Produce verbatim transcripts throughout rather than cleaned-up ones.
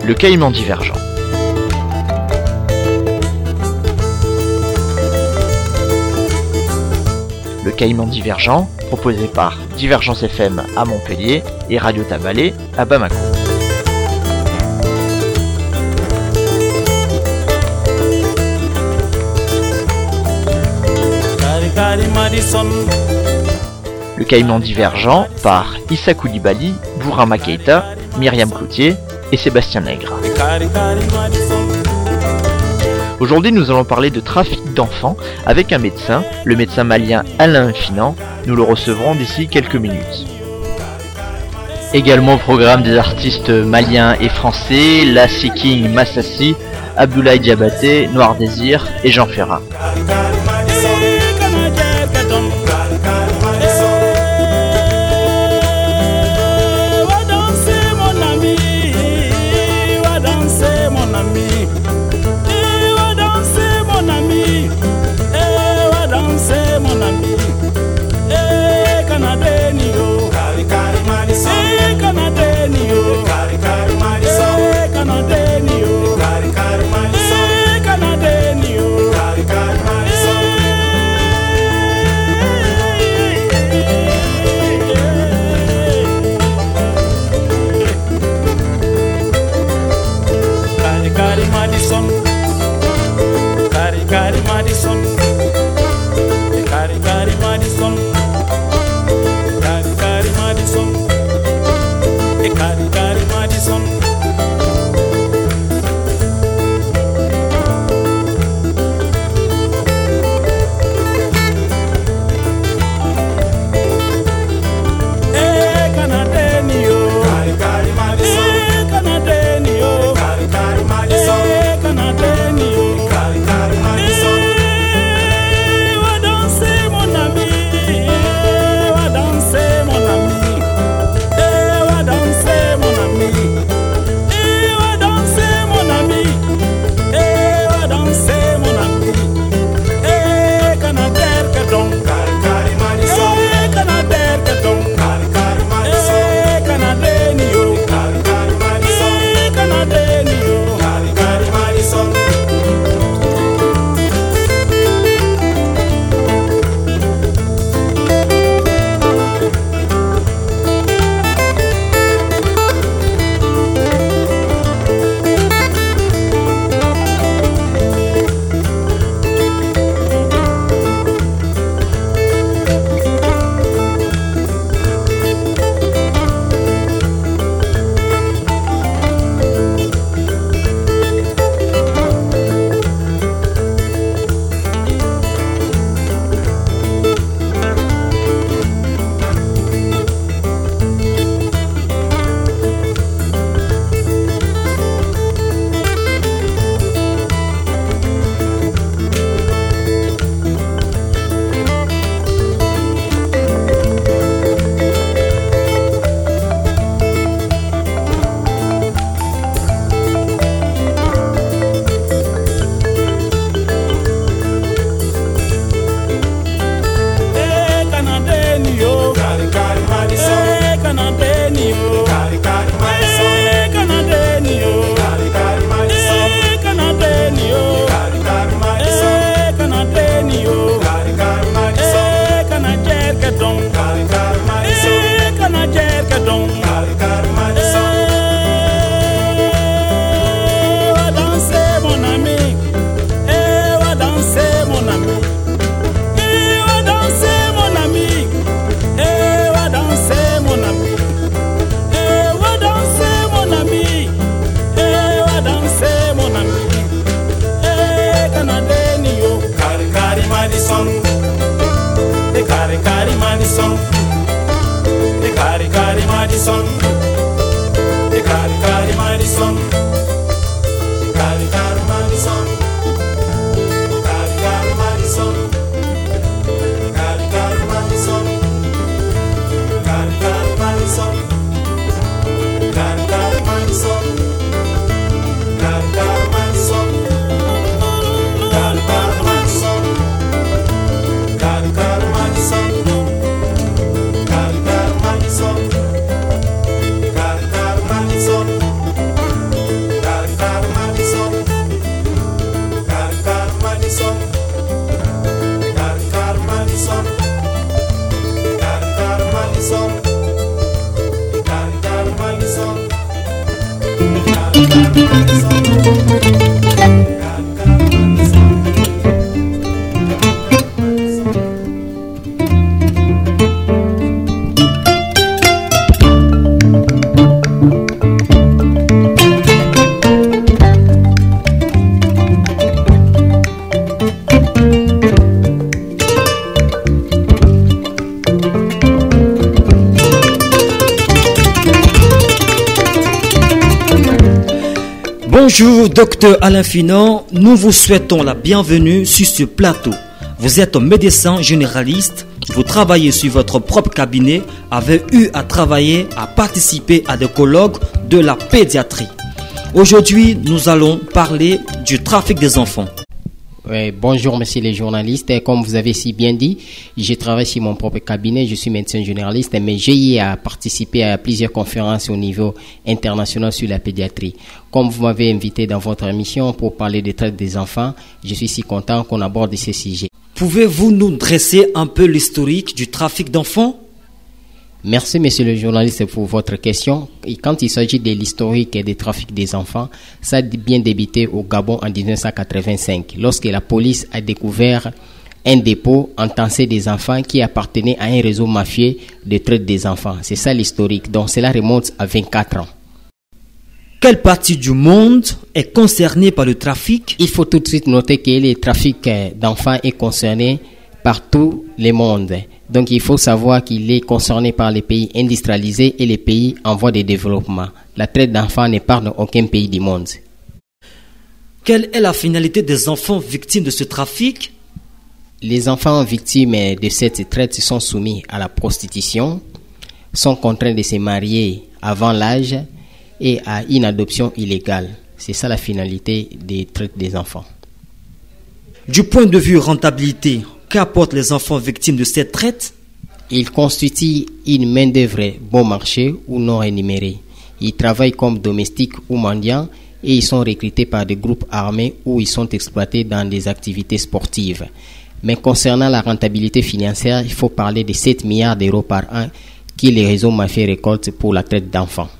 le caïman divergent. Le caïman divergent, proposé par Divergence F M à Montpellier et Radio Tabalé à Bamako. Le caïman divergent par Issa Koulibaly, Bourama Keïta, Myriam Cloutier et Sébastien Nègre. Aujourd'hui, nous allons parler de trafic d'enfants avec un médecin, le médecin malien Alain Finan. Nous le recevrons d'ici quelques minutes. Également au programme des artistes maliens et français, Lassie King Massassi, Abdoulaye Diabaté, Noir Désir et Jean Ferrat. Bonjour, docteur Alain Finant. Nous vous souhaitons la bienvenue sur ce plateau. Vous êtes médecin généraliste. Vous travaillez sur votre propre cabinet, avez eu à travailler, à participer à des colloques de la pédiatrie. Aujourd'hui, nous allons parler du trafic des enfants. Oui, bonjour, messieurs les journalistes. Comme vous avez si bien dit, je travaille sur mon propre cabinet, je suis médecin généraliste, mais j'ai eu à participer à plusieurs conférences au niveau international sur la pédiatrie. Comme vous m'avez invité dans votre émission pour parler des traite des enfants, je suis si content qu'on aborde ces sujets. Pouvez-vous nous dresser un peu l'historique du trafic d'enfants ? Merci, monsieur le journaliste, pour votre question. Et quand il s'agit de l'historique des trafics des enfants, ça a bien débuté au Gabon en dix-neuf cent quatre-vingt-cinq, lorsque la police a découvert un dépôt entassé des enfants qui appartenait à un réseau mafieux de traite des enfants. C'est ça l'historique, donc cela remonte à vingt-quatre ans. Quelle partie du monde est concernée par le trafic ? Il faut tout de suite noter que le trafic d'enfants est concerné par tout le monde. Donc il faut savoir qu'il est concerné par les pays industrialisés et les pays en voie de développement. La traite d'enfants n'épargne aucun pays du monde. Quelle est la finalité des enfants victimes de ce trafic ? Les enfants victimes de cette traite sont soumis à la prostitution, sont contraints de se marier avant l'âge et à une adoption illégale. C'est ça la finalité des traites des enfants. Du point de vue rentabilité, qu'apportent les enfants victimes de cette traite ? Ils constituent une main-d'œuvre bon marché ou non rémunérée. Ils travaillent comme domestiques ou mendiants et ils sont recrutés par des groupes armés ou ils sont exploités dans des activités sportives. Mais concernant la rentabilité financière, il faut parler de sept milliards d'euros par an que les réseaux mafieux récoltent pour la traite d'enfants.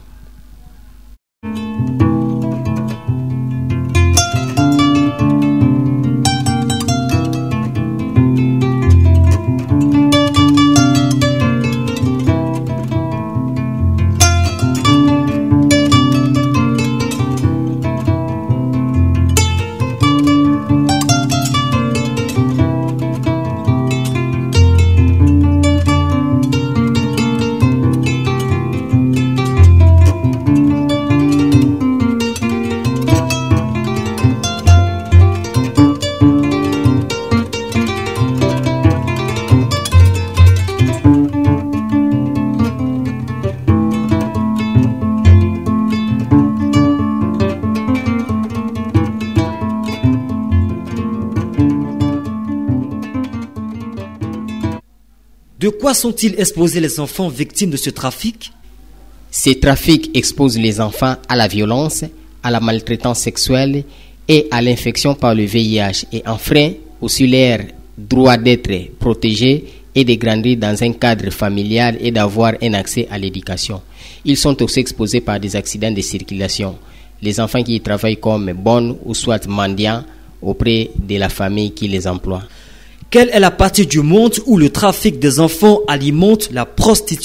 De quoi sont-ils exposés les enfants victimes de ce trafic ? Ces trafics exposent les enfants à la violence, à la maltraitance sexuelle et à l'infection par le V I H et enfreignent aussi leur droit d'être protégés et de grandir dans un cadre familial et d'avoir un accès à l'éducation. Ils sont aussi exposés par des accidents de circulation. Les enfants qui y travaillent comme bonnes ou soit mendiants auprès de la famille qui les emploie. Quelle est la partie du monde où le trafic des enfants alimente la prostitution ?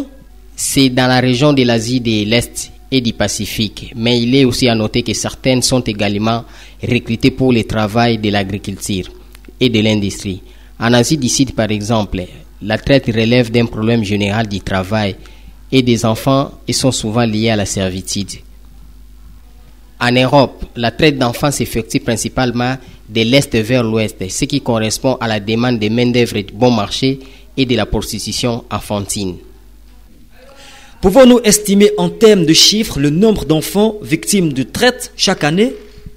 C'est dans la région de l'Asie de l'Est et du Pacifique. Mais il est aussi à noter que certaines sont également recrutées pour le travail de l'agriculture et de l'industrie. En Asie du Sud, par exemple, la traite relève d'un problème général du travail et des enfants et sont souvent liés à la servitude. En Europe, la traite d'enfants s'effectue principalement de l'Est vers l'Ouest, ce qui correspond à la demande de main-d'œuvre de bon marché et de la prostitution enfantine. Pouvons-nous estimer en termes de chiffres le nombre d'enfants victimes de traite chaque année ?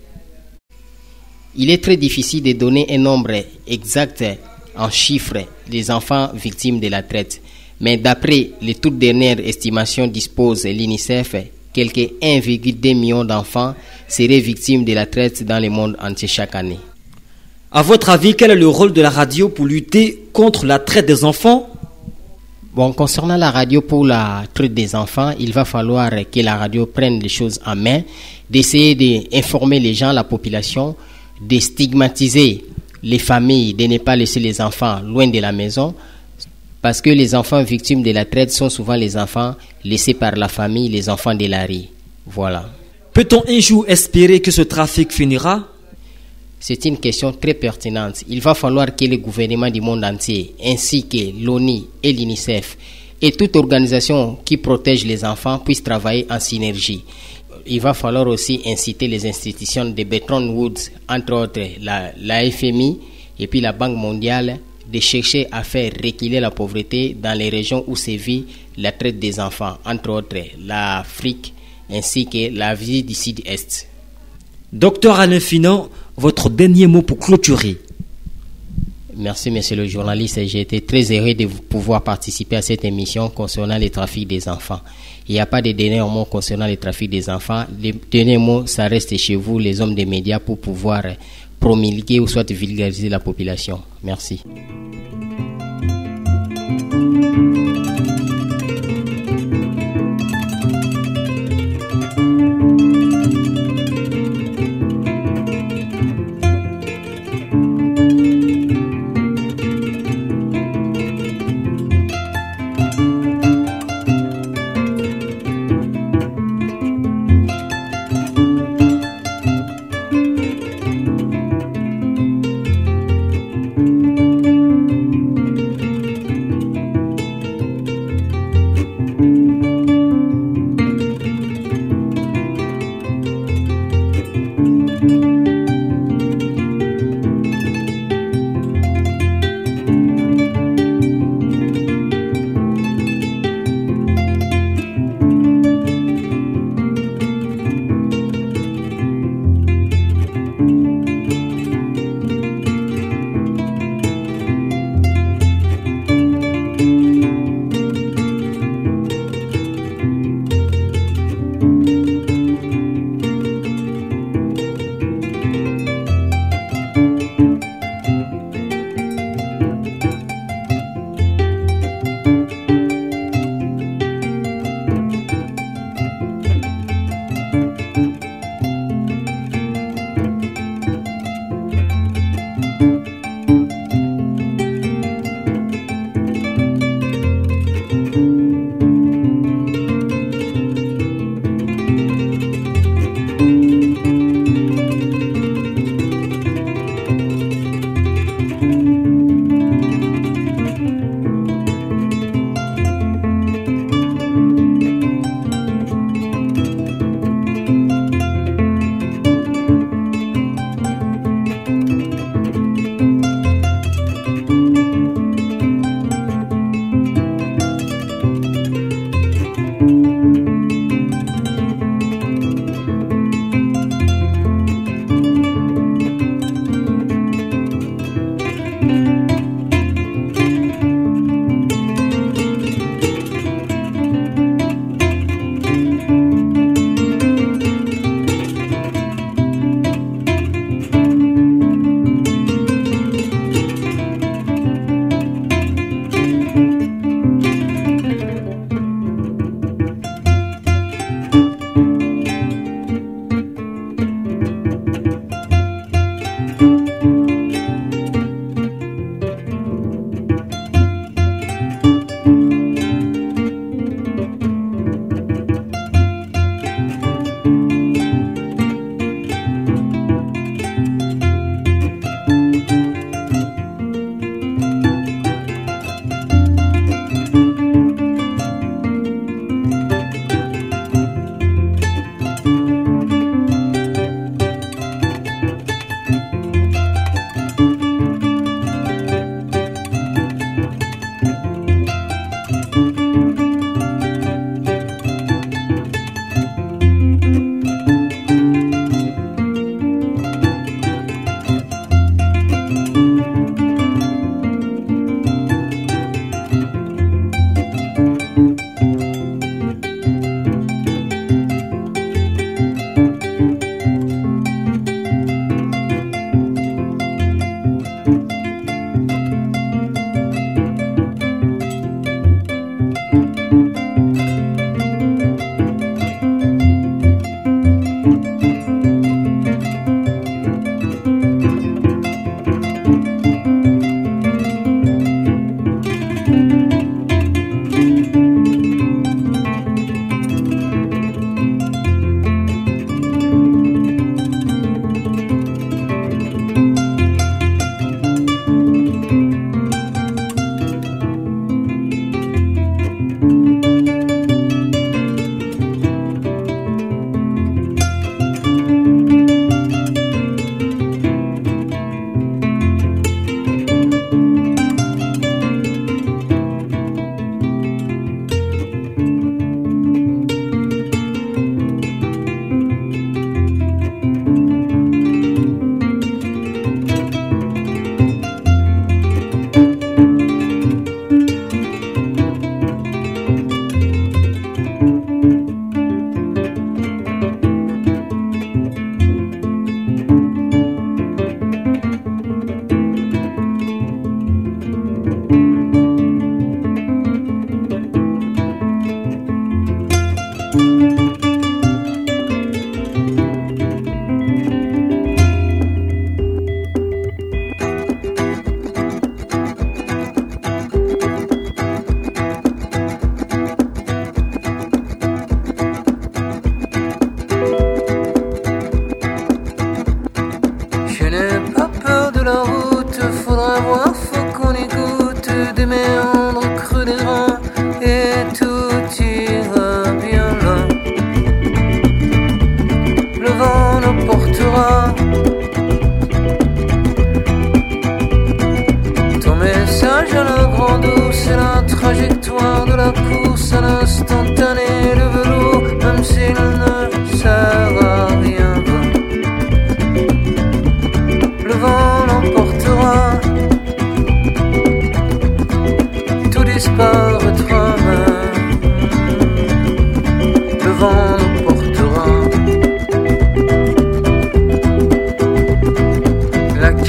Il est très difficile de donner un nombre exact en chiffres des enfants victimes de la traite. Mais d'après les toutes dernières estimations disposent l'UNICEF, quelques un virgule deux million d'enfants seraient victimes de la traite dans le monde entier chaque année. À votre avis, quel est le rôle de la radio pour lutter contre la traite des enfants ? Bon, concernant la radio pour la traite des enfants, il va falloir que la radio prenne les choses en main, d'essayer d'informer les gens, la population, de stigmatiser les familles, de ne pas laisser les enfants loin de la maison, parce que les enfants victimes de la traite sont souvent les enfants laissés par la famille, les enfants de la rue. Voilà. Peut-on un jour espérer que ce trafic finira? C'est une question très pertinente. Il va falloir que les gouvernements du monde entier, ainsi que l'ONU et l'UNICEF, et toute organisation qui protège les enfants puissent travailler en synergie. Il va falloir aussi inciter les institutions de Bretton Woods, entre autres la, la F M I et puis la Banque mondiale, de chercher à faire reculer la pauvreté dans les régions où sévit la traite des enfants, entre autres l'Afrique ainsi que la vie du Sud-Est. Docteur Alain Finan, votre dernier mot pour clôturer. Merci, monsieur le journaliste. J'ai été très heureux de pouvoir participer à cette émission concernant le trafic des enfants. Il n'y a pas de dernier mot concernant le trafic des enfants. Les derniers mots, ça reste chez vous, les hommes des médias, pour pouvoir promulguer ou soit vulgariser la population. Merci.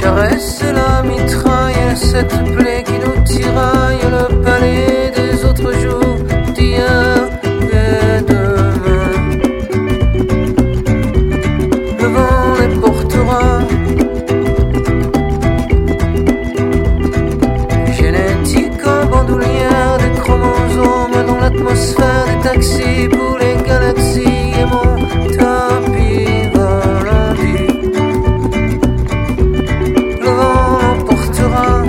caresse la mitraille, cette plaie qui nous tiraille, le palais des autres jours, d'hier et demain. Le vent les portera, génétique en bandoulière des chromosomes dans l'atmosphère des taxis pour les galaxies et mon tapis volandi. Le vent l'emportera,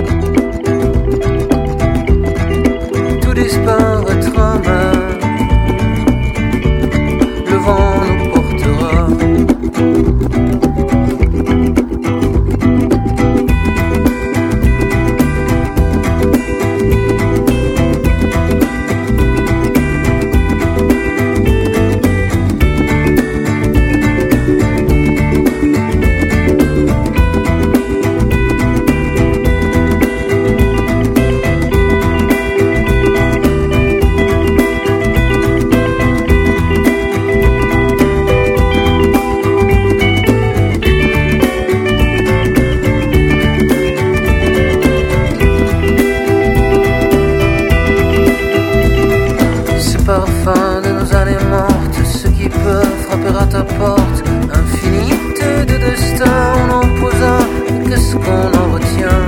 tout disparaîtra même. Le vent nous portera. Parfum de nos années mortes, ceux qui peuvent frapper à ta porte. Infinité de destins, on en posa, qu'est-ce qu'on en retient?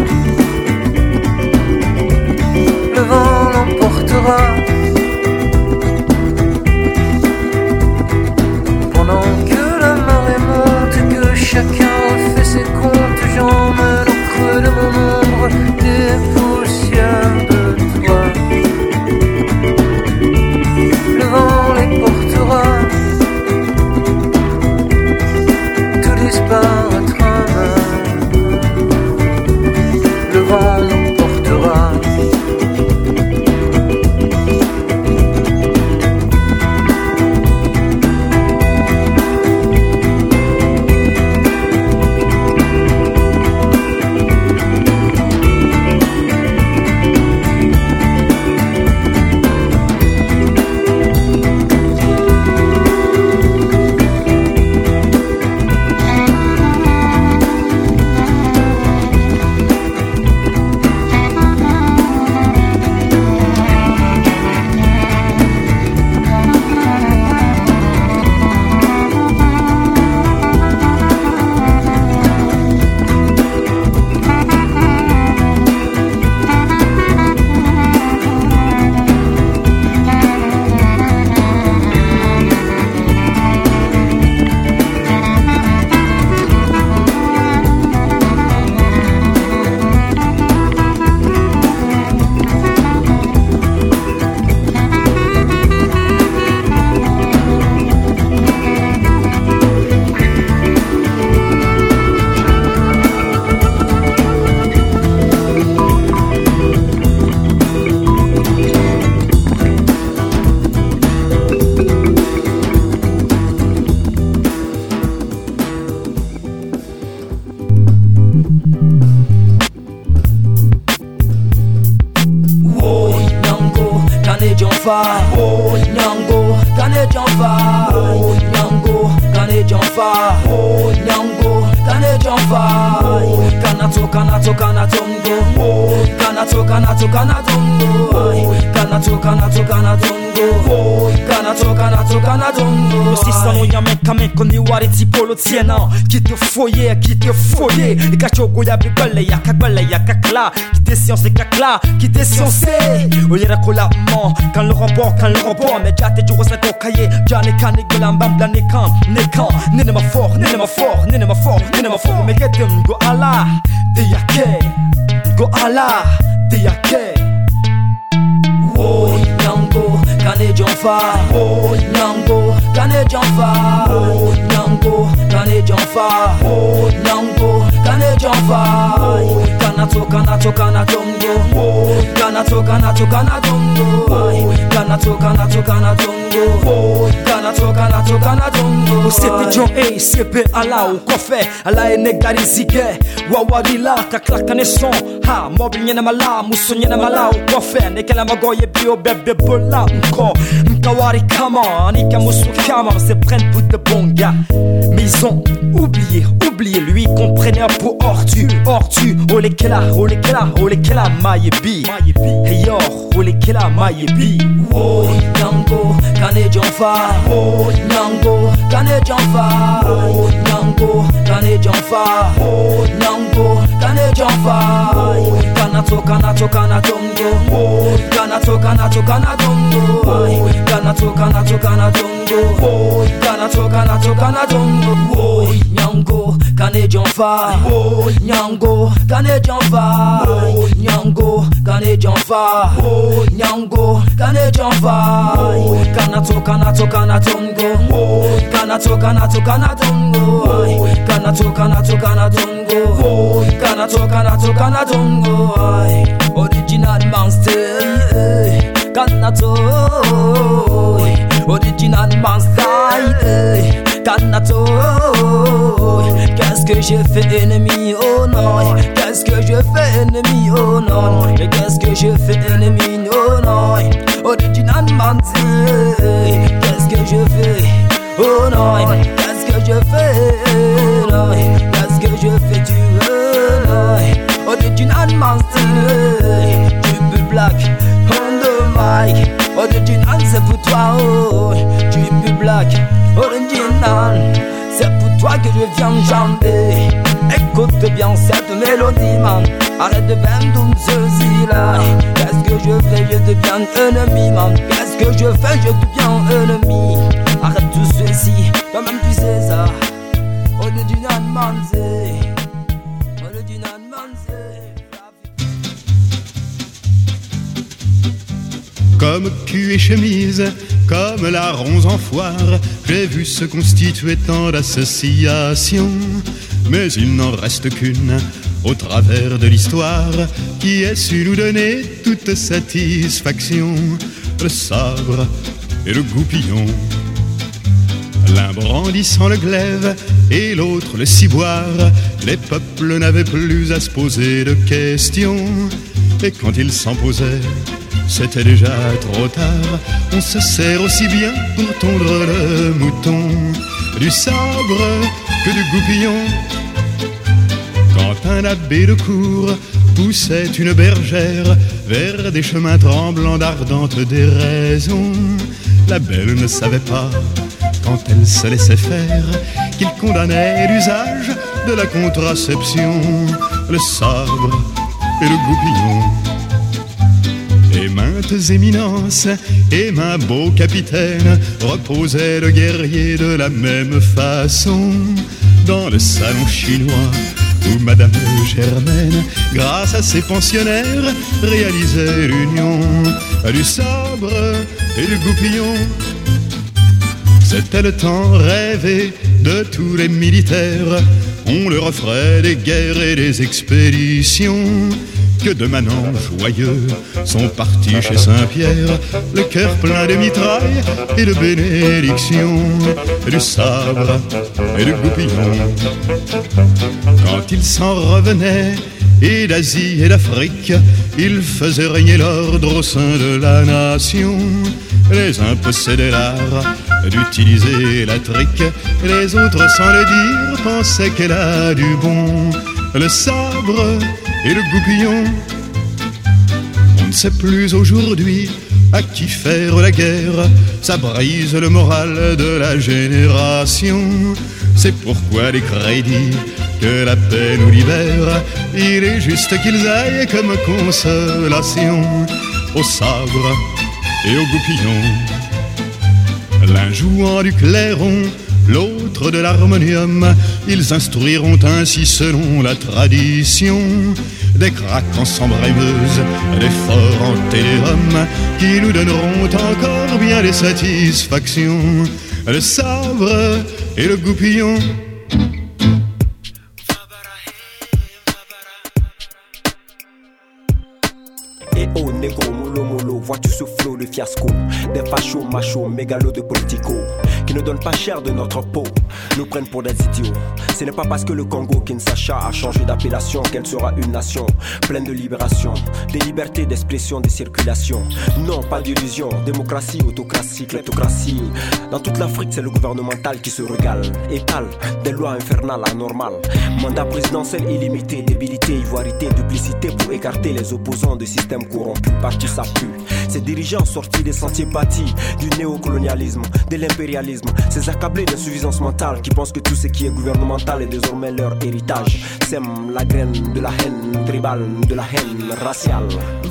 Le vent l'emportera, pendant que la marée monte, que chacun refait ses comptes. J'emmène au creux de mon ombre des poussières de toi. Le vent les portera, tout disparaîtra même. Le vent nous portera. Oh, Nyango, Canadian vibe. Oh, Nyango, Canadian vibe. Oh, Nyango, Canadian vibe. Kanato, Kanato, Kanatongo. Oh, Kanato, Kanato, Kanatongo. Kanato, Kanato, Kanatongo. Kanato, Kanato, Kanatongo. Si ça nous y'a mec, mec, on y wari tipolo tiena. Qui te foyer, qui te foyer. Et cachogo ya bigole, ya kagole, ya kakla. Qui te science, kakla. Qui te science. On y racola, man. Quand le remporte, quand le remporte. Mais déjà t'es du rose, ton cahier. Jane kan, negolam, bam, blan, nekan. Nekan. Nene ma fort, nene ma fort, nene ma fort, nene ma fort. Mais get them, go Allah. De yake. Go Allah. De yake. Oh, Nyango, Canadian vibe. Oh, Nyango, Canadian vibe. Oh, Nyango, Canadian vibe. Oh, Nyango, Canadian vibe. Kanato, Kanato, Kanatongo. Oh, Kanato, Kanato, Kanatongo. Kanato, Kanato, Kanatongo. Kanato, Kanato, Kanatongo. C'était John A, C P ala o kofe ala enegari zige wawarila kaklaka ne son ha mobil nyena mala muso nyena mala o kofe nekela magoye bio bebe bola nko nkawari kama nika muso kama se prennent pour de bons gars mais ils ont oublié oublié lui qu'on prenait pour ortu ortu olekela olekela olekela mayebi hey yo olekela mayebi oh nyango kane jonfa oh nyango kane jonfa oh nyango kane jonfa oh nyango kane jonfa kanato kanato kanatongo oh kanato kanato kanatongo kanato kanato kanatongo oh kanato kanato kanatongo oh nyango kane jonfa oh nyango kane jonfa oh nyango kane jonfa oh nyango kane jonfa kanato kanato kanatongo oh kanato kanato kanatongo kanato kanato kanatongo kanato kanato kanatongo original monster kanato original monster kanato qu'est-ce que j'ai fait ennemi oh non qu'est-ce que je fais ennemi oh non mais qu'est-ce que je fais ennemi oh non original monster qu'est-ce que je fais oh non qu'est-ce que je fais non qu'est-ce que je fais tu veux non original monster tu peux black on the mic original c'est pour toi oh tu peux black original c'est pour toi que je viens chanter. Écoute bien cette mélodie man. Arrête de vendre ceci là. Qu'est-ce que je fais, je deviens ennemi man. Qu'est-ce que je fais, je deviens ennemi. Arrête tout ceci, toi-même tu sais ça. Original manzé, original manzé. Comme cul et chemise, comme la ronze en foire, j'ai vu se constituer tant d'associations. Mais il n'en reste qu'une, au travers de l'histoire, qui ait su nous donner toute satisfaction. Le sabre et le goupillon, l'un brandissant le glaive et l'autre le ciboire. Les peuples n'avaient plus à se poser de questions. Et quand ils s'en posaient, c'était déjà trop tard. On se sert aussi bien pour tondre le mouton du sabre que du goupillon. Quand un abbé de cour poussait une bergère vers des chemins tremblants d'ardente déraison, la belle ne savait pas, quand elle se laissait faire, qu'il condamnait l'usage de la contraception. Le sabre et le goupillon, et maintes éminences et maint beau capitaine reposaient le guerrier de la même façon dans le salon chinois où Madame Germaine, grâce à ses pensionnaires, réalisait l'union du sabre et du goupillon. C'était le temps rêvé de tous les militaires. On leur offrait des guerres et des expéditions. Que de manants joyeux sont partis chez Saint-Pierre, le cœur plein de mitrailles et de bénédictions, du sabre et du goupillon. Quand ils s'en revenaient, et d'Asie et d'Afrique, ils faisaient régner l'ordre au sein de la nation. Les uns possédaient l'art d'utiliser la trique, les autres, sans le dire, pensaient qu'elle a du bon. Le sabre et le goupillon, on ne sait plus aujourd'hui à qui faire la guerre. Ça brise le moral de la génération. C'est pourquoi les crédits que la paix nous libère, il est juste qu'ils aillent comme consolation au sabre et au goupillon. L'un jouant du clairon, l'autre de l'harmonium, ils instruiront ainsi selon la tradition des craquants sans brémeuse, des forts en téléhomme, qui nous donneront encore bien des satisfactions. Le sabre et le goupillon. Et oh négro, mollo mollo, vois-tu ce flot de fiasco, des fachos machos, mégalos de politico, qui qui ne donnent pas cher de notre peau, nous prennent pour des idiots. Ce n'est pas parce que le Congo Kinshasa a changé d'appellation qu'elle sera une nation pleine de libération, des libertés d'expression, de circulation. Non, pas d'illusion, démocratie, autocratie, kleptocratie. Dans toute l'Afrique, c'est le gouvernemental qui se régale, étale des lois infernales, anormales. Mandat présidentiel illimité, débilité, ivoirité, duplicité pour écarter les opposants de systèmes corrompus. Partout ça pue. Ces dirigeants sortis des sentiers bâtis du néocolonialisme, de l'impérialisme, ces accablés d'insuffisance mentale qui pensent que tout ce qui est gouvernemental est désormais leur héritage, sème la graine de la haine tribale, de la haine raciale.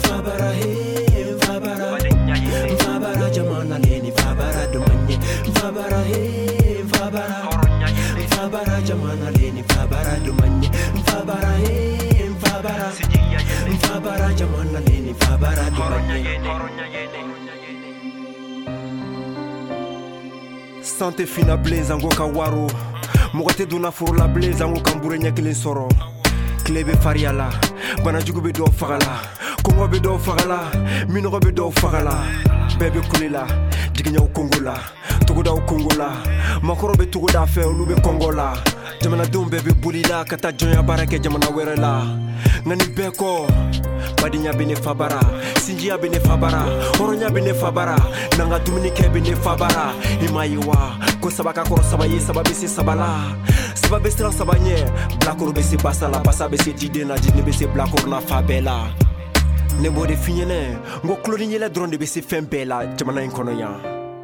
Santé fina blaze ango kawaro mogote duna furu la blaze ango kambure nyakilin soro klebe fariala bana jugu be do fagala kongo be do fagala minoro be do fagala bebe kulila jiginya kongola togoda kongola makoro be togoda fe olu be kongola jamana dum bebe bulila kata jonya barake jamana werela ngani beko badinya bene fabara sinjia bene fabara horonya bene fabara nanga dumunike bene fabara imayiwa ko sabaka ko sabaye sababe se sabala sababe stra sabanye blakoro be se basala basabe se dide na dine be se blakoro na fabela ne bode finyene ngo klodinye la drone be se fembela jamana inkono ya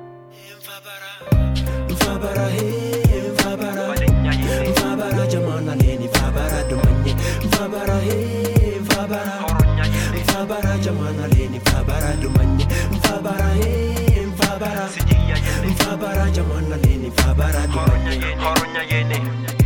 fabara he fabara fabara jamana leni fabara domanye fabara he fabara fabara jamana leni fabara domanye fabara he fabara fabara jamana leni fabara domanye.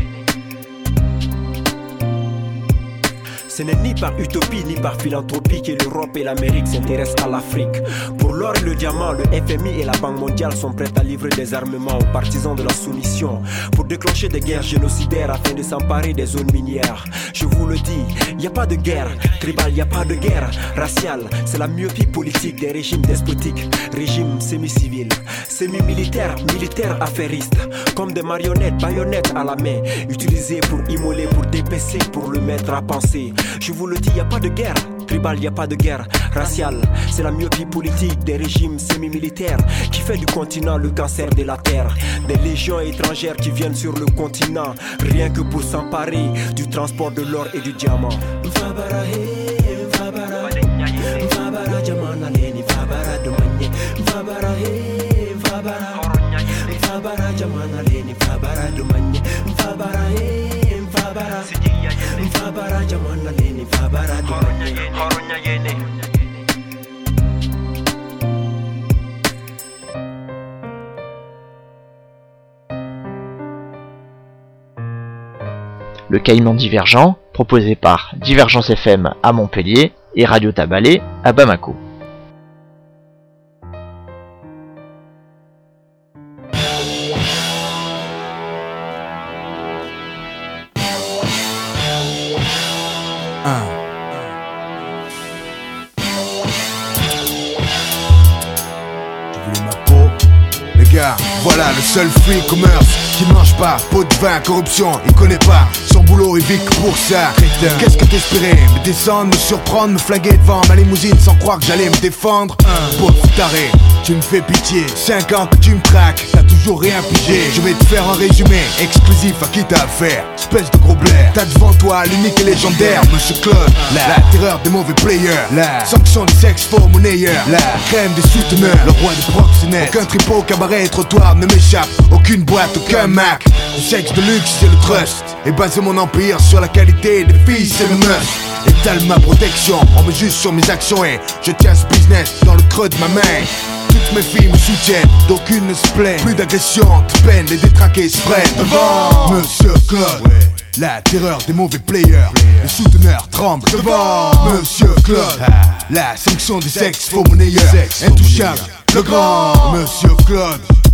Ce n'est ni par utopie ni par philanthropie que l'Europe et l'Amérique s'intéressent à l'Afrique. Pour l'or et le diamant, le F M I et la Banque mondiale sont prêts à livrer des armements aux partisans de la soumission pour déclencher des guerres génocidaires afin de s'emparer des zones minières. Je vous le dis, il n'y a pas de guerre tribale, il n'y a pas de guerre raciale. C'est la myopie politique des régimes despotiques, régimes semi-civils, semi-militaires, militaires affairistes, comme des marionnettes, baïonnettes à la main, utilisées pour immoler, pour dépecer, pour le mettre à penser. Je vous le dis, il n'y a pas de guerre tribale, il n'y a pas de guerre raciale. C'est la myopie politique des régimes semi-militaires qui fait du continent le cancer de la terre. Des légions étrangères qui viennent sur le continent rien que pour s'emparer du transport de l'or et du diamant. Fabara he, fabara, fabara jamana leni fabara domanye. Fabara he, fabara, fabara jamana leni fabara domanye. Fabara he, fabara, fabara jamana leni fabara domanye. Le Caïman Divergent, proposé par Divergence F M à Montpellier et Radio Tabalé à Bamako. Un. Tu veux ma peau? Les gars, voilà le seul free commerce qui mange pas, pot de vin, corruption, il connaît pas son boulot, il vit que pour ça. Qu'est-ce que t'espérais? Me descendre, me surprendre, me flaguer devant ma limousine sans croire que j'allais me défendre. Un pauvre taré, tu me fais pitié. Cinq ans que tu me traques, t'as toujours rien pigé. Je vais te faire un résumé exclusif à qui t'as affaire. Espèce de gros blaire, t'as devant toi l'unique et légendaire Monsieur Claude, la, la terreur des mauvais players, la sanction des sex faux monnayeurs, la crème des souteneurs, le roi des proxénètes. Aucun tripot, cabaret, trottoir ne m'échappe. Aucune boîte, aucun Mac. Le sexe de luxe, c'est le trust. Et baser mon empire sur la qualité des filles, c'est le must. Étale ma protection, on me juge sur mes actions et je tiens ce business dans le creux de ma main. Toutes mes filles me soutiennent, d'aucune ne se plaint. Plus d'agression, de peine, les détraqués se prennent devant Monsieur Claude, ouais. La terreur des mauvais players, les souteneurs tremblent devant Monsieur Claude, la sanction des sex faux monnayeurs, intouchable, le grand Monsieur Claude,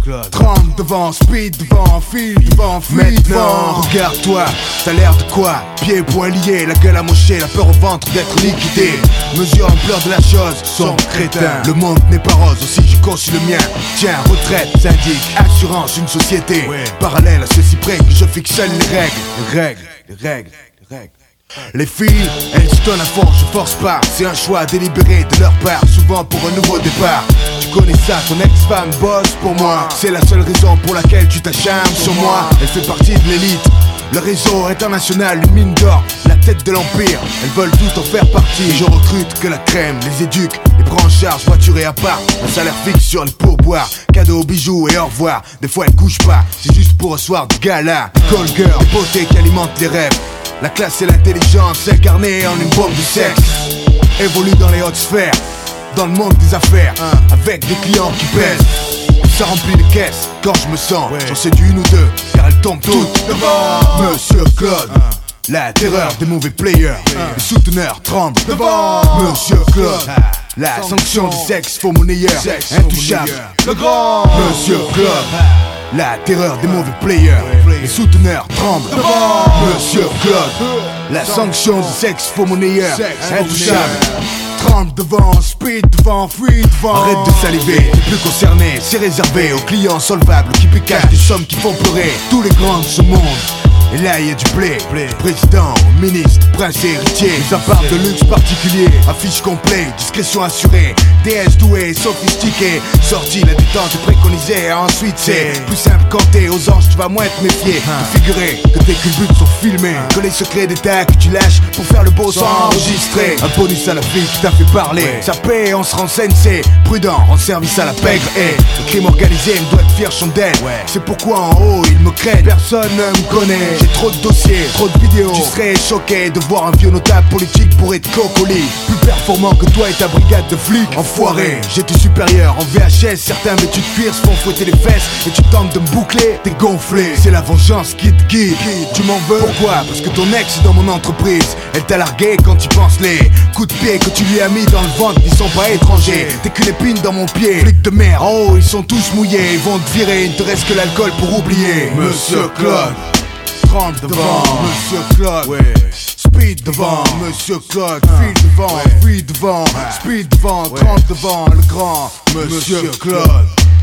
Claude. Trempe devant, speed devant, file devant, fuite devant. Regarde-toi, t'as l'air de quoi? Pieds, poings liés, la gueule amochée, la peur au ventre d'être liquidé. Mesure l'ampleur de la chose, son crétin. Le monde n'est pas rose, aussi j'ai conçu le mien. Tiens, retraite, syndic, assurance, une société ouais. Parallèle à ceci près que je fixe seul les règles. Les règles, les règles, les règles. Les filles, elles se donnent à fond, je force pas. C'est un choix délibéré de leur part, souvent pour un nouveau départ. Tu connais ça, ton ex-femme bosse pour moi. C'est la seule raison pour laquelle tu t'acharnes sur moi. Elle fait partie de l'élite. Le réseau international, une mine d'or, la tête de l'empire. Elles veulent tout en faire partie. Je recrute que la crème, les éduque, les prends en charge, voiture et appart. Un salaire fixe sur les pourboires, cadeaux, bijoux et au revoir. Des fois elles couchent pas, c'est juste pour un soir de gala. Call girl, beauté qui alimente les rêves. La classe et l'intelligence incarnées en une bombe de sexe. Évolue dans les hautes sphères, dans le monde des affaires, avec des clients qui pèsent. Ça remplit les caisses quand je me sens, ouais. J'en séduis une ou deux, car elles tombent toutes devant Monsieur Claude, la terreur des mauvais players. Les souteneurs tremblent devant Monsieur Claude, la sanction du sexe faux monnayeur, intouchable, le grand Monsieur Claude, la terreur des mauvais players. Les souteneurs tremblent devant Monsieur Claude, la sanction du sexe faux monnayeur, intouchable. Trempe devant, speed devant, fuite devant. Arrête de saliver, t'es plus concerné. C'est réservé aux clients solvables qui piquent des sommes qui font pleurer tous les grands de ce monde. Et là y a du blé, président, ministre, prince et héritier. Les apparts de luxe particulier, affiche complet, discrétion assurée. D S doué, sophistiqué, sortie, la détente est préconisée. Ensuite c'est plus simple quand t'es aux anges, tu vas moins te méfier. De figurer que tes culbutes sont filmés, que les secrets d'état que tu lâches pour faire le beau sont enregistrés. Un bonus à la fille qui t'a fait parler, ça paie, on se renseigne, c'est prudent, en service à la pègre. Et le crime organisé me doit être fier chandelle. C'est pourquoi en haut ils me craignent, personne ne me connaît. J'ai trop de dossiers, trop de vidéos. Tu serais choqué de voir un vieux notable politique pour être cocolis. Plus performant que toi et ta brigade de flics. Enfoiré, j'étais supérieur en V H S. Certains vêtus de cuir se font fouetter les fesses. Et tu tentes de me boucler, t'es gonflé. C'est la vengeance qui te guide. Tu m'en veux? Pourquoi? Parce que ton ex est dans mon entreprise. Elle t'a largué quand tu penses les coups de pied que tu lui as mis dans le ventre n'y sont pas étrangers. T'es qu'une épine dans mon pied. Flics de merde, en haut ils sont tous mouillés. Ils vont te virer, il ne te reste que l'alcool pour oublier. Monsieur Claude, trempe devant Monsieur Claude, ouais. Speed devant Monsieur Claude, file devant, ouais. Fuis devant, ouais. Speed devant, ouais. Trempe devant le grand Monsieur, Monsieur Claude.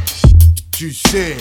Tu sais.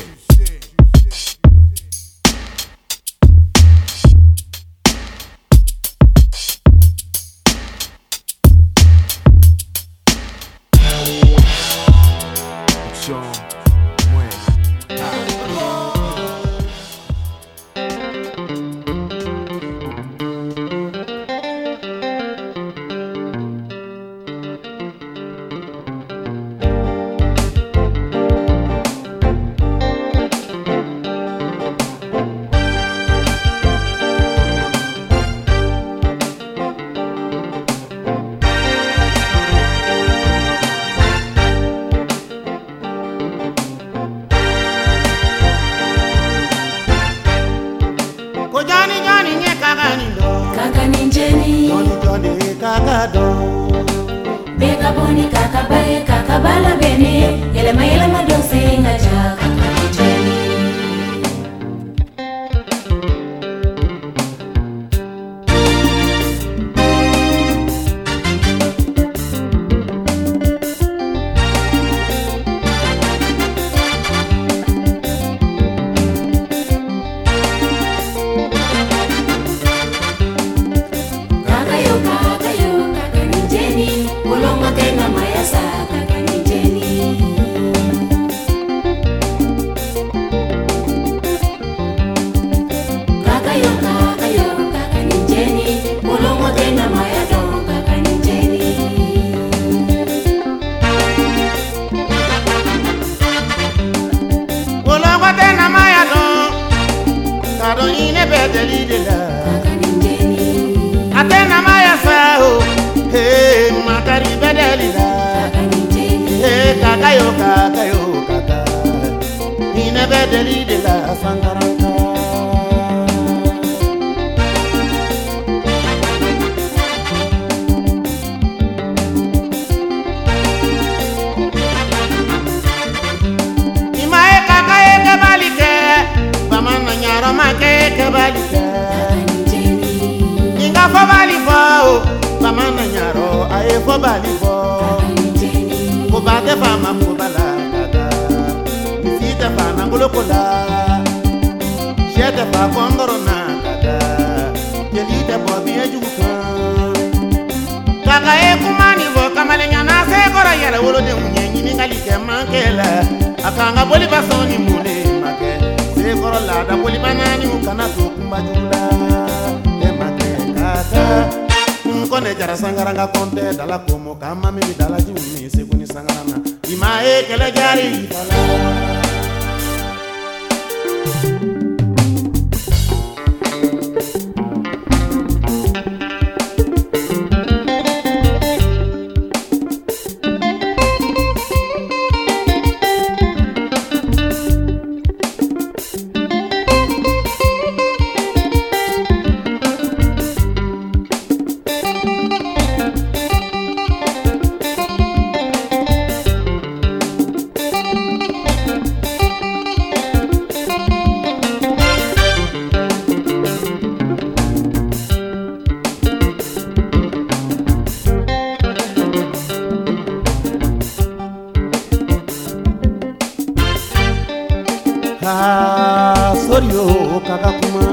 Imae kaka bamana nyaro aye fo bali fo ko bade fama ko bala kaka misita fana golokola shete fa kongoro na kaka jelite bo biye juka kaka e kumani bo kamalenya na se gora yala wolo de munyenyi ni ngali ke mankela akanga boli basoni mule make se gora la da boli banani ukana to kumbajula e make kaka kone jara sangaranga konte dala komo kama mimi dala jumi seguni sangarana imae kele jari dala sorio kakakuma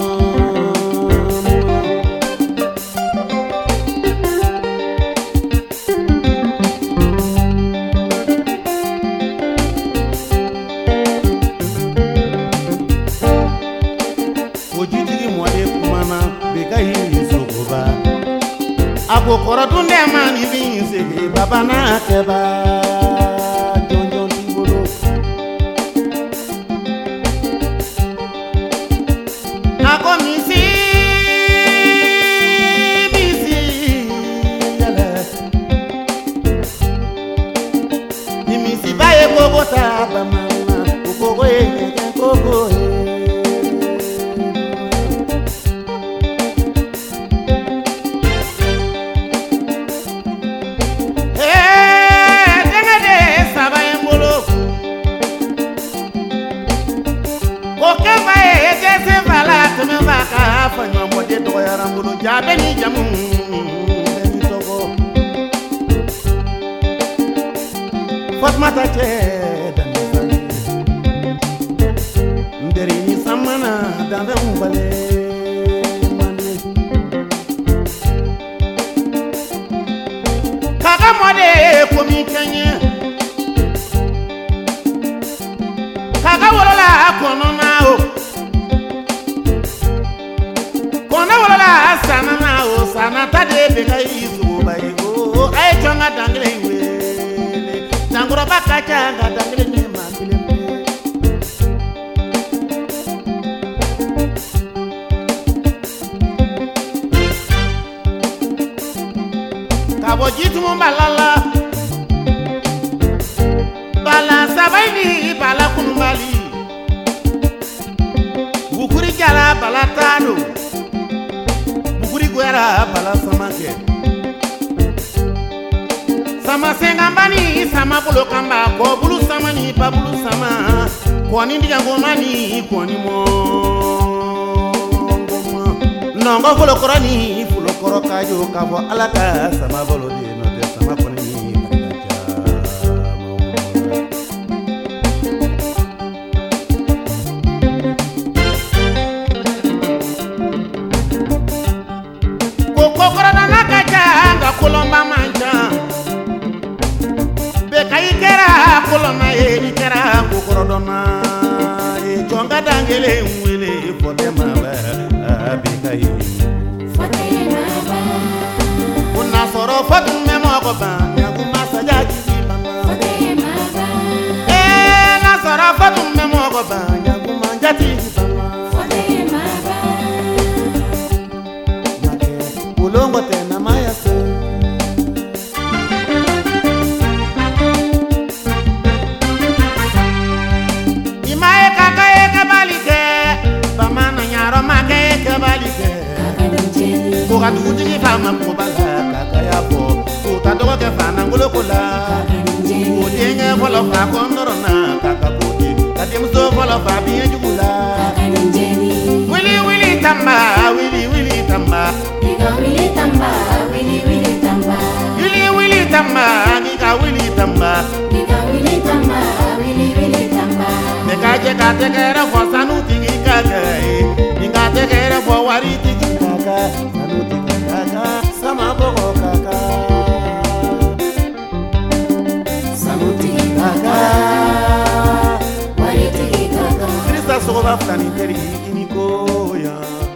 ojitigi mwade kumana bekai sogoba ako korodunde mani vinse baba na keba Jabeni jamu beni togo Fatma tache dani nderi ni samana dande umbale mani kaka mode komi kanye kaka wolola kono nao sana na o sana tade be kai zuba ego ai chonga dangle wele tangoro bakacha ga dangle ne mabile kabo jitu mbalala bala sabaini bala kunumbali bukuri jala bala tano Guera bala samake sama sengambani sama bulu kamba ko bulu sama ni pa bulu sama ko ni ndiga ngomani ko ni mo ngoma nongo bulu korani bulu koro kajo kabo alaka sama bulu di no te sama koni kolomba manja be kai kera koloma e kera kokorodona e jonga dangele nwele fote maba be kai fote maba una soro fotu memo ko ba nyagu masaja ji mama fote maba e na soro fotu memo ko ba nyagu manja ti mama fote maba nake ulongo tena maya se Kuka tukutiki fama kubala kaka yapo Kuta toko ke fana ngulo kula Kutienge folo fa kondorona kaka kuti Katimso folo fa biye jugula Willy willy tamba, willy willy tamba Willy tamba, willy tamba, nika wili tamba, nika wili tamba, wili wili tamba. Nika jeka tekere for sanu tiki kaka, nika tekere for wari tiki kaka, sanu tiki kaka, sama boko kaka, sanu tiki kaka, wari tiki kaka. Krista soba flani teri iniko ya.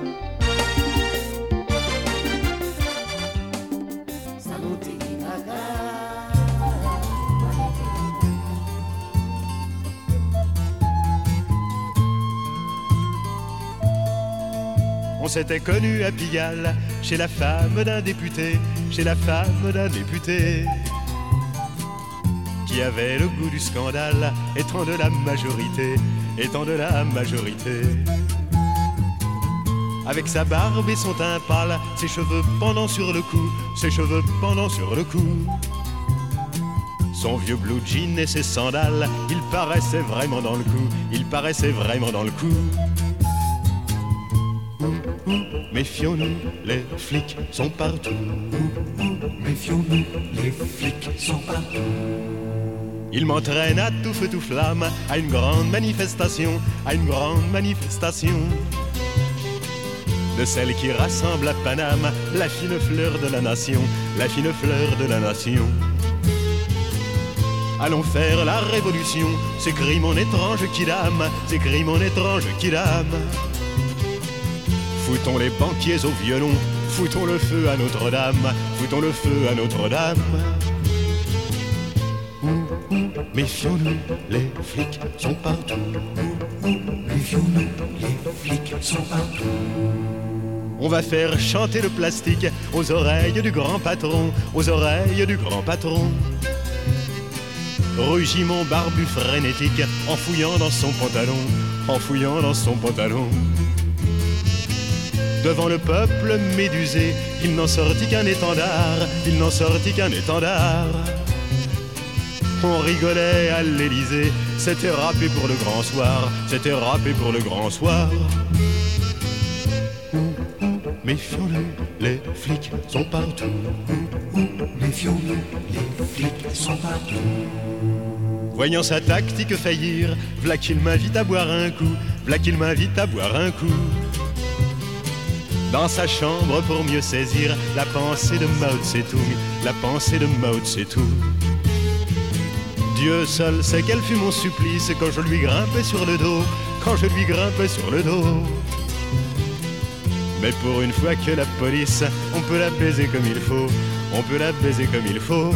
On s'était connu à Pigalle, chez la femme d'un député, chez la femme d'un député, qui avait le goût du scandale, étant de la majorité, étant de la majorité. Avec sa barbe et son teint pâle, ses cheveux pendant sur le cou, ses cheveux pendant sur le cou. Son vieux blue jean et ses sandales, il paraissait vraiment dans le coup, il paraissait vraiment dans le coup. Méfions-nous, les flics sont partout. Méfions-nous, les flics sont partout. Il m'entraîne à tout feu tout flamme, à une grande manifestation, à une grande manifestation. De celle qui rassemble à Paname la fine fleur de la nation, la fine fleur de la nation. Allons faire la révolution, s'écrie mon étrange kidam, s'écrie mon étrange kidam. Foutons les banquiers au violon, foutons le feu à Notre-Dame, foutons le feu à Notre-Dame. Méfions-nous, les flics sont partout. Méfions-nous, les flics sont partout. On va faire chanter le plastique aux oreilles du grand patron, aux oreilles du grand patron. Rugit mon barbu frénétique en fouillant dans son pantalon, en fouillant dans son pantalon. Devant le peuple médusé, il n'en sortit qu'un étendard, il n'en sortit qu'un étendard. On rigolait à l'Élysée, c'était râpé pour le grand soir, c'était râpé pour le grand soir. Méfions-nous, les flics sont partout. Méfions-nous, les flics sont partout. Voyant sa tactique faillir, v'là qu'il m'invite à boire un coup, v'là qu'il m'invite à boire un coup. Dans sa chambre pour mieux saisir la pensée de Mao Tse-tung, la pensée de Mao Tse-tung. Dieu seul sait quel fut mon supplice quand je lui grimpais sur le dos, quand je lui grimpais sur le dos. Mais pour une fois que la police, on peut la baiser comme il faut, on peut la baiser comme il faut.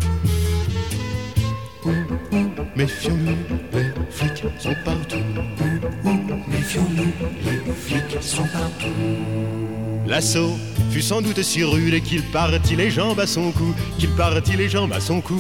Méfions-nous, les flics sont partout. Méfions-nous, les flics sont partout. L'assaut fut sans doute si rude qu'il partit les jambes à son cou, qu'il partit les jambes à son cou.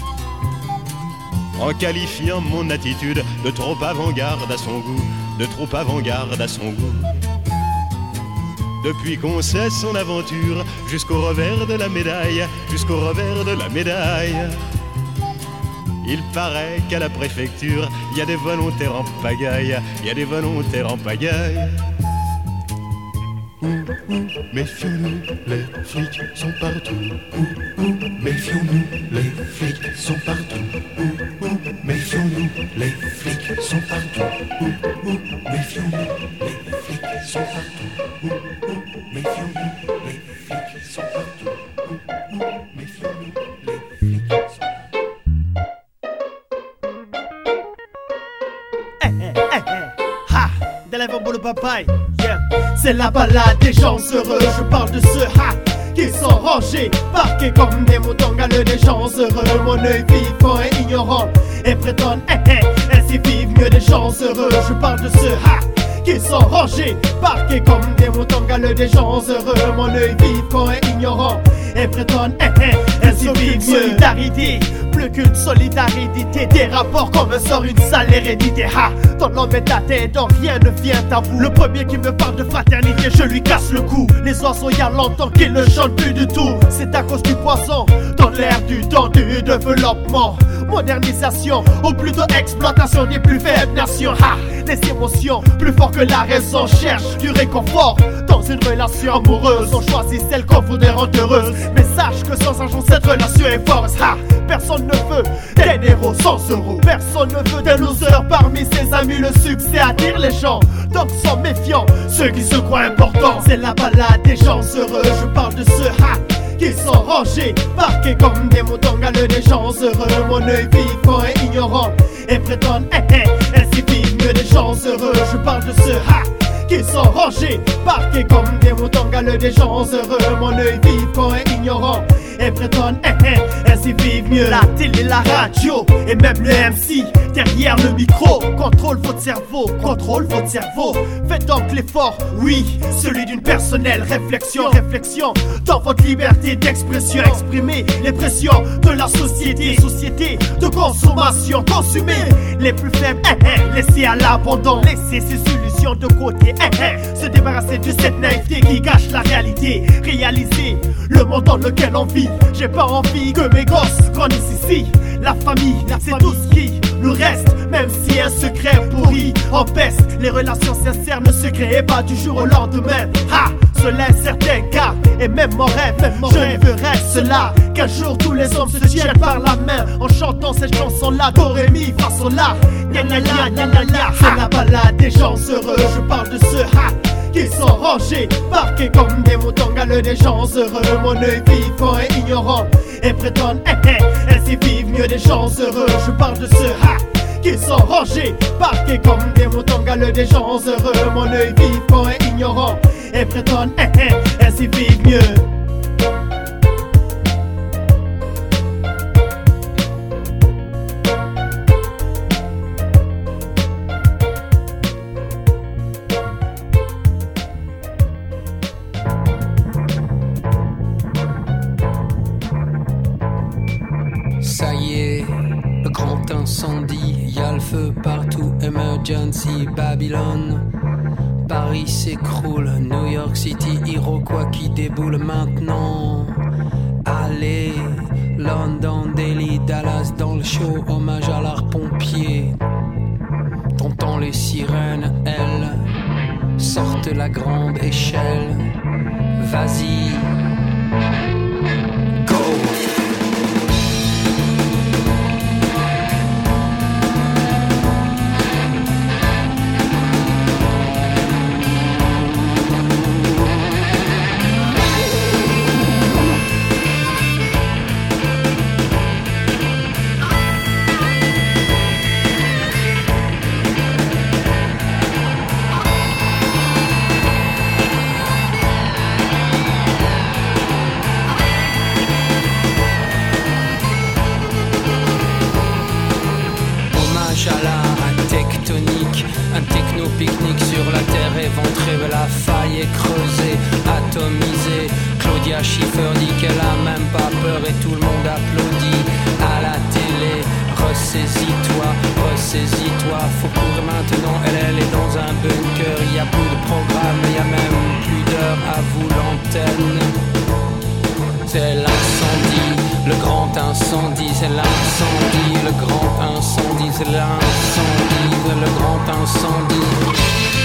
En qualifiant mon attitude de trop avant-garde à son goût, de trop avant-garde à son goût. Depuis qu'on sait son aventure, jusqu'au revers de la médaille, jusqu'au revers de la médaille. Il paraît qu'à la préfecture, il y a des volontaires en pagaille, il y a des volontaires en pagaille. Méfions-nous, les flics sont partout. Méfions-nous, les flics sont partout. Méfions-nous, les flics sont partout. Méfions-nous, les flics sont partout. Méfions-nous, les flics sont partout. Méfions-nous, les flics sont partout. Le papaye, yeah. C'est la balade des gens heureux. Je parle de ceux ha, qui sont rangés, parqués comme des moutons galeux. Des gens heureux, mon œil vivant et ignorant, et prétendent eh, eh, ainsi vivent mieux des gens heureux. Je parle de ceux ha, qui sont rangés, parqués comme des moutons galeux. Des gens heureux, mon œil vivant et ignorant, et prétendent eh, eh, ainsi vivent mieux. Solidarité, plus qu'une solidarité, des rapports comme sort une sale hérédité. Ha, ton homme est à tête, donc rien ne vient à vous. Le premier qui me parle de fraternité, je lui casse le cou. Les oiseaux y a longtemps qu'ils ne chantent plus du tout. C'est à cause du poisson, dans l'air du temps du développement. Modernisation, ou plutôt exploitation des plus faibles nations. Ha, les émotions, plus fort que la raison, cherchent du réconfort dans une relation amoureuse. On choisit celle qu'on voudrait rendre heureuse, mais sache que sans argent cette relation Monsieur et Force, ha. Personne ne veut des héros sans euros. Personne ne veut des losers parmi ses amis. Le succès attire les gens, donc sont méfiants ceux qui se croient importants. C'est la balade des gens heureux. Je parle de ceux ha, qui sont rangés, parqués comme des moutons galeux. Des gens heureux, mon œil vivant et ignorant, et prétendent eh eh, ainsi vivent mieux des gens heureux. Je parle de ceux ha, qui sont rangés, parqués comme des moutons galeux. Des gens heureux, mon œil vivant et ignorant, et prétendent eh eh, ainsi vivent mieux. La télé, la radio et même le M C derrière le micro contrôle votre cerveau, contrôle votre cerveau. Faites donc l'effort, oui, celui d'une personnelle réflexion, réflexion dans votre liberté d'expression. Exprimer les pressions de la société, société de consommation. Consumer les plus faibles, eh eh, laisser à l'abandon, laisser ses solutions de côté, eh eh, se débarrasser de cette naïveté qui cache la réalité. Réaliser le monde dans lequel on vit. J'ai pas envie que mes gosses grandissent ici. La famille, c'est tout ce qui nous reste, même si un secret pourri en peste. Les relations sincères ne se créent pas du jour au lendemain. Ha, cela est certain car, et même mon rêve, même mon je rêve, rêve cela, qu'un jour tous les hommes se tiennent par la main en chantant cette chanson-là. Do, ré, mi, fa, sol, la, gna gna gna gna gna gna. C'est la balade des gens heureux. Je parle de ceux ha, qui sont rangés, parqués comme des moutons galeux. Des gens heureux, mon œil vivant et ignorant, et prétendent eh eh, ainsi vivent mieux. Des gens heureux. Je parle de ceux ha, qui sont rangés, parqués comme des moutons galeux. Des gens heureux, mon œil vivant et ignorant, et prétendent eh eh, ainsi vivent mieux. Ça y est, le grand incendie, y'a le feu partout, emergency, Babylone. Paris s'écroule, New York City, Iroquois qui déboule maintenant. Allez, London, Delhi, Dallas dans le show, hommage à l'art pompier. T'entends les sirènes, elles sortent la grande échelle. Vas-y, go! Un techno-pique-nique sur la terre éventrée, mais la faille est creusée, atomisée. Claudia Schiffer dit qu'elle a même pas peur et tout le monde applaudit. À la télé, ressaisis-toi, ressaisis-toi. Faut courir maintenant, elle, elle est dans un bunker. Y a plus de programme, y a même plus d'heures. À vous l'antenne. C'est l'incendie, le grand incendie, c'est l'incendie, le grand incendie, c'est l'incendie, le grand incendie.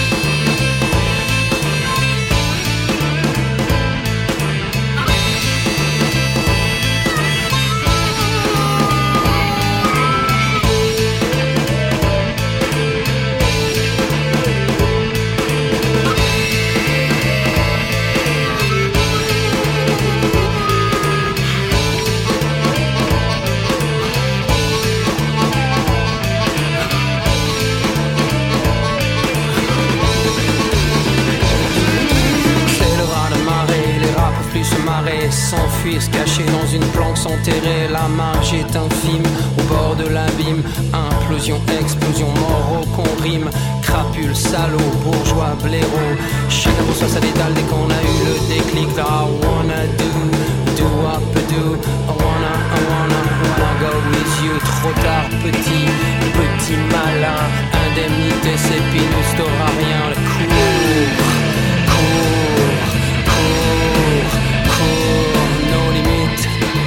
S'enfuir, se cacher dans une planque, s'enterrer. La marge est infime, au bord de l'abîme. Implosion, explosion, mort au con rime. Crapule, salaud, bourgeois, blaireau. Chacun reçoit sa détale dès qu'on a eu le déclic. I wanna do, do up, do. I wanna, I wanna, wanna go with you. Trop tard, petit, petit malin. Indemnité, c'est pinus, t'auras rien. Le cours, cours, cours. Nos limites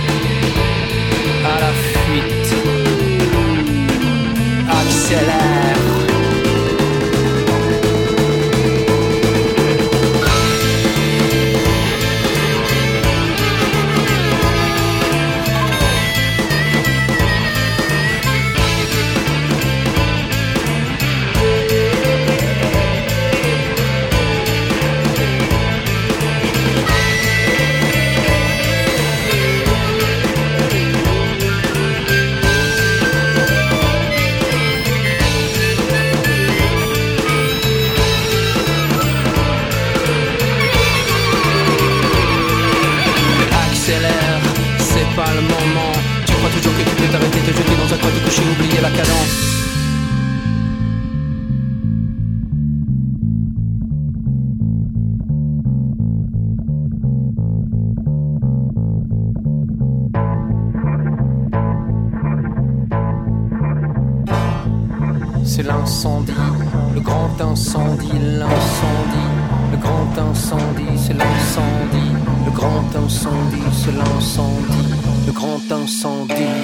à la fuite, accélère. j'ai oublié la cadence. C'est l'incendie, le grand incendie, l'incendie, le grand incendie, c'est l'incendie, le grand incendie, c'est l'incendie, le grand incendie.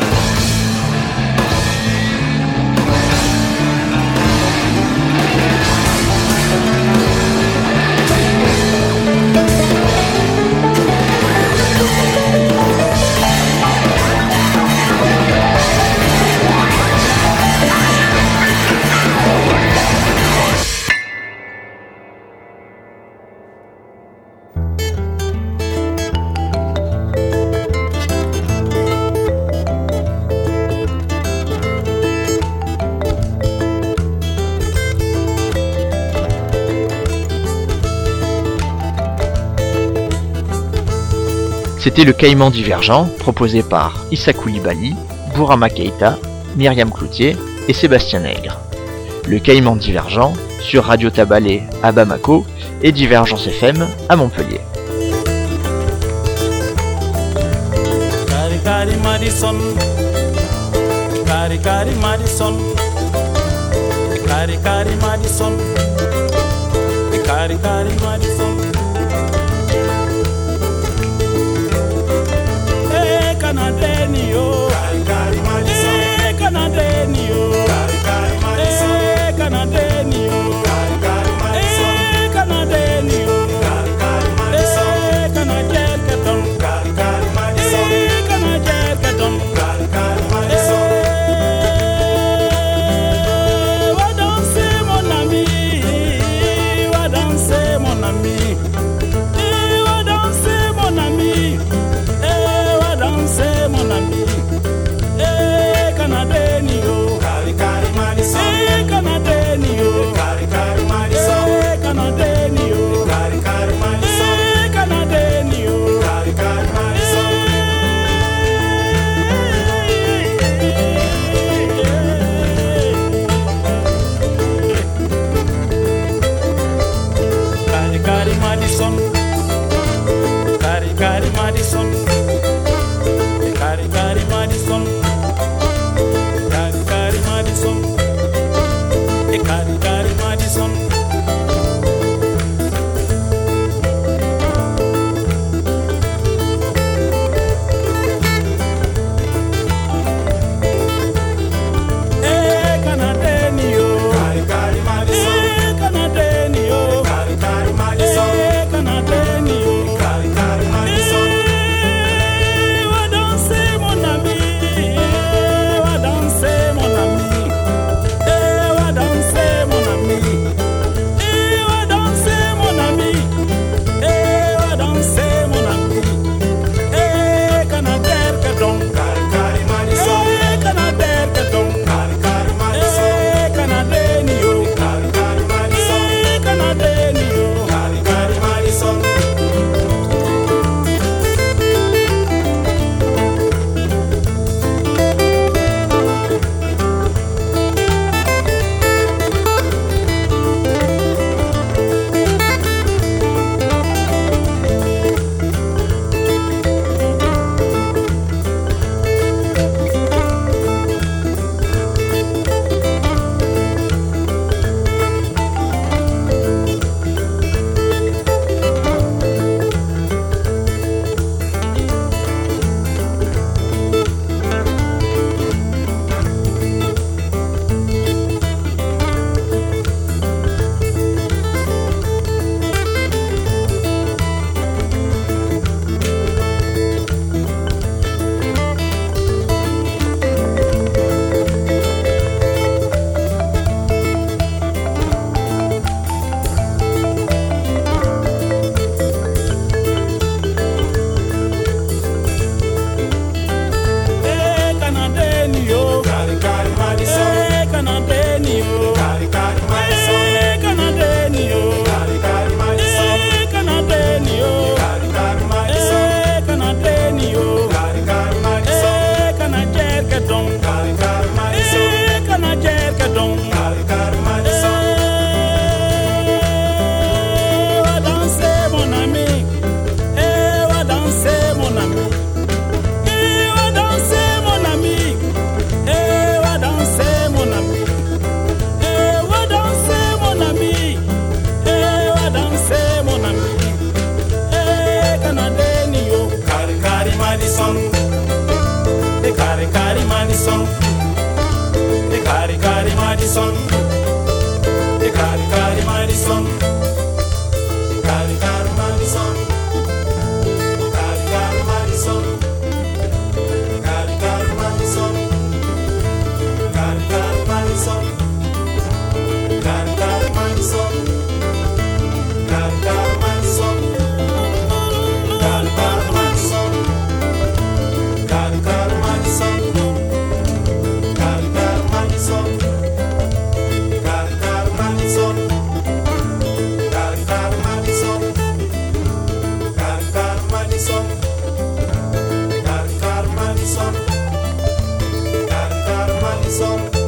C'était le Caïman Divergent, proposé par Issa Coulibaly, Bourama Keïta, Myriam Cloutier et Sébastien Nègre. Le Caïman Divergent sur Radio Tabalé à Bamako et Divergence F M à Montpellier. Cari cari Madison, cari cari Madison, cari cari Madison, cari cari Madison. Eh Canadenio, cari cari Madison, eh Canadenio, cari cari Madison, eh Canadenio, cari cari Madison, eh Canadenio, cari cari Madison, eh Canadier Caton, cari cari Madison, eh Canadier Caton, cari cari Madison. Va danser mon ami, va danser mon ami, eh va danser mon ami, eh va danser mon ami, eh Canadenio, cari cari Madison, eh Canadenio, cari cari Madison, eh Canadenio, cari cari Madison, eh Canadenio, cari cari Madison. Cari cari Madison, cari cari Madison, cari cari Madison, cari cari Madison, cari cari Madison. Eh Canadenio, cari cari Madison, eh Canadenio, cari cari Madison, eh Canadenio, cari cari Madison. Madison, the Cari Cari Madison, the Cari Cari Madison, the Cari Cari Madison, the Cari Cari Madison, the Cari Cari Madison, the Cari Cari Madison, the Cari Cari Madison, the Cari Cari Madison, Cari Cari Madison, Cari Cari Madison, Cari Cari Madison, Cari Cari Madison, Cari Cari Madison, Cari Cari Madison, Cari Cari Madison.